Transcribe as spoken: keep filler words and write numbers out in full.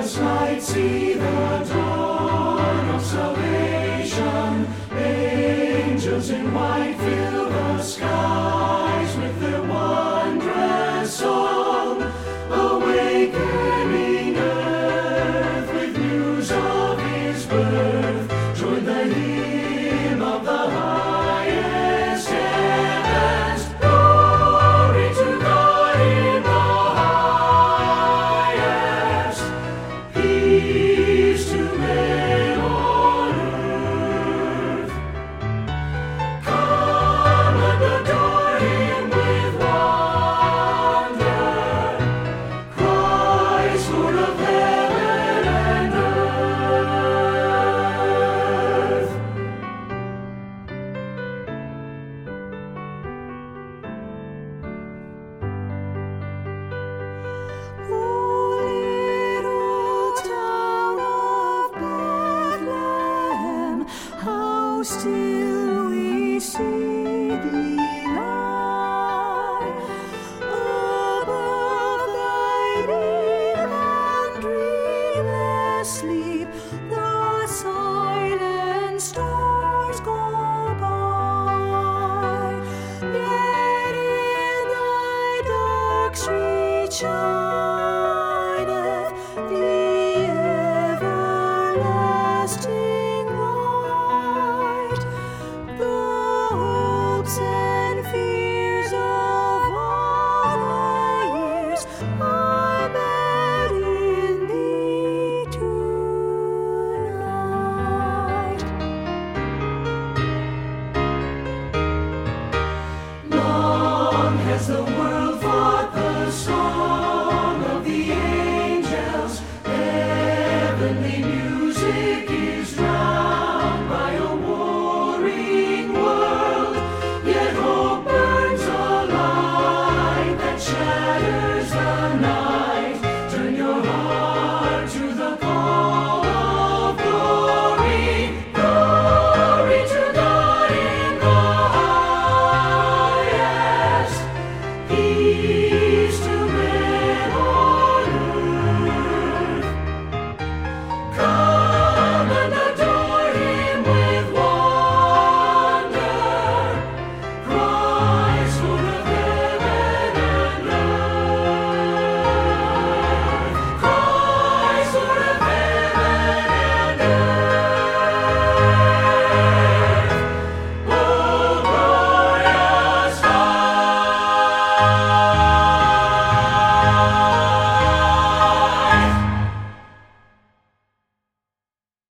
night see the dawn of salvation. Angels in white fill the skies with their wondrous song, awakening earth with news of his birth. Join the hymn of the highest heavens. Glory to God in the highest. Peace to men on earth. Come and adore him with wonder. Christ, Lord of heaven and earth. O little town of Bethlehem, how still we see thee lie above thy deep and dreamless sleep. The silent stars go by, yet in thy dark street shine